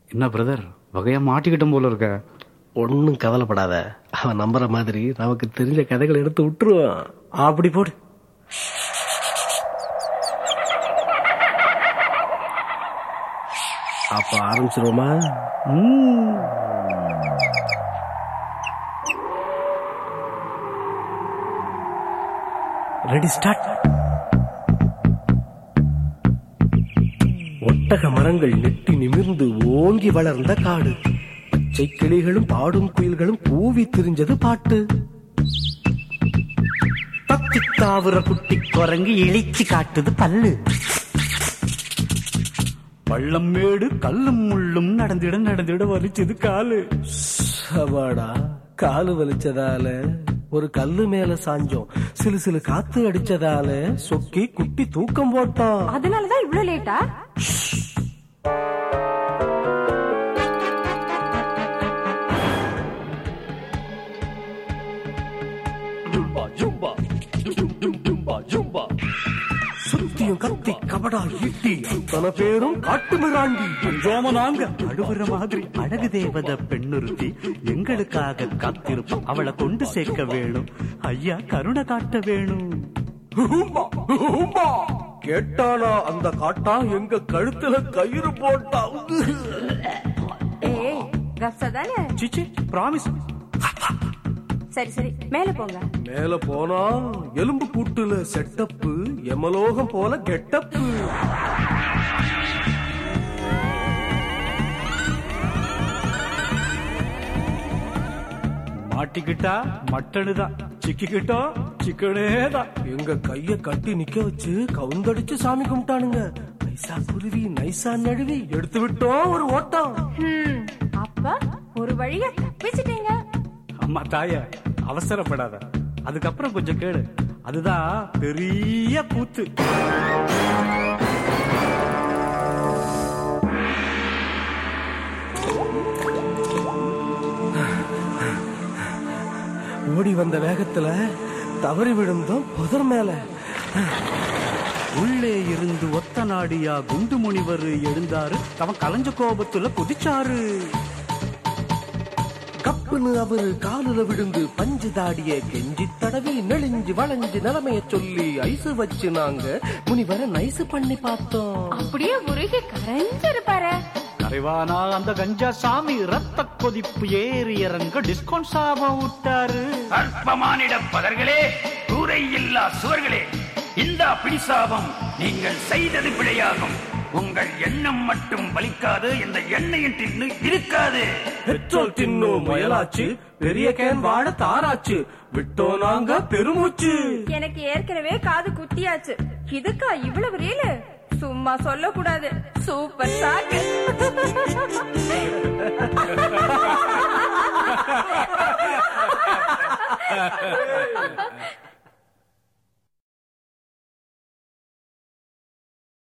என்ன பிரதர், வகையா மாட்டிக்கிட்டும் போல இருக்க. ஒன்னும் கவலைப்படாத, அவன் நம்புற மாதிரி நமக்கு தெரிஞ்ச கதைகளை எடுத்து விட்டுருவான். அப்படி போடு. அப்ப ஆரம்பிச்சிருவோமா? Ready start. ஒட்டக மரங்கள் நெட்டி நிமிர்ந்து ஓங்கி வளர்ந்த காடு. பச்சை கிளிகளும் பாடும் குயில்களும் கூவி திரிஞ்சது பாட்டு. தத்தி தாவுற குட்டி குரங்கு இழிச்சு காட்டுது பல்லு. பள்ளம் மேடு கல்லும் முள்ளும் நடந்திட நடந்திட வலிச்சது காலு. சவாடா, காலு வலிச்சதால ஒரு கல்லு மேல சாஞ்சோம். சிலு சிலு காத்து அடிச்சதால சொக்கி குட்டி தூக்கம் போட்டோம். அதனாலதான் இவ்வளவு லேட்டா? சுத்தியும் கத்தி கபடா ஈட்டி அத்தனை பேரும் காட்டு மிராண்டி. நாங்க அழுவுற மாதிரி அழகு தேவத பெண்ணுறுத்தி எங்களுக்காக காத்திருப்போம். அவளை கொண்டு சேர்க்க வேணும் ஐயா, கருணை காட்ட வேணும். கேட்டானா அந்த காட்டா எங்க கழுத்துல கயிறு போட்டா. ஏய் கப்சதானே? சிச்சி பிராமிஸ். சரி சரி, மேல போங்க. மேல போனா எலும்பு கூட்டுல செட்டப்பு, எமலோகம் போல கெட்டப்பு. மாட்டிக்கிட்டா மட்டனுதான், சிக்கிக்கிட்டா சிக்கனேதான். எங்க கைய கட்டி நிக்க வச்சு கவுந்தடிச்சு சாமி கும்பிட்டானுங்க. நைசா குருவி நைசா நழுவி எடுத்து விட்டோம் ஒரு ஓட்டம். அப்ப ஒரு வழியா தப்பிச்சிட்டீங்க. அம்மா தாய, அவசரப்படாத, அதுக்கப்புறம் கொஞ்சம் கேளு. அதுதான் பெரிய கூத்து. ஓடி வந்த வேகத்துல தவறி விழுந்தோம் புதர் மேல. உள்ளே இருந்து ஒத்த நாடியா குண்டு முனிவர் எழுந்தாரு. அவன் கலைஞ்ச கோபத்துல குதிச்சாரு. கப்புன்னு அவரு காலுல விழுந்து பஞ்சு தாடிய கெஞ்சி தடவி நெளிஞ்சு வளைஞ்சு நிலைமைய சொல்லி ஐசு வச்சு நாங்க முனிவரை நைசு பண்ணி பார்த்தோம். அப்படியே உருகி கரைஞ்சிருப்பாரு. கரைவானா அந்த கஞ்சா சாமி ரத்த கொதிப்பு ஏறி இறங்க டிஸ்கவுண்ட் சாபம் விட்டாரு. அற்பமானிட பதர்களே, கூரை இல்லா சுவர்களே, இந்த பிடிசாபம் நீங்கள் செய்தது பிழையாகும். உங்கள் எண்ணம் மட்டும் பலிக்காது, இந்த எண்ணெயின் தின்னு இருக்காது. பெட்ரோல் தின்னோ முயலாச்சு, பெரிய கேன் வாழ தாராச்சு, விட்டோ நாங்க பெருமூச்சு. எனக்கு ஏற்கனவே காது குத்தியாச்சு, இதுக்கா இவ்வளவு ரீலு? சும்மா சொல்லக்கூடாது, சூப்பர் சாக்கு.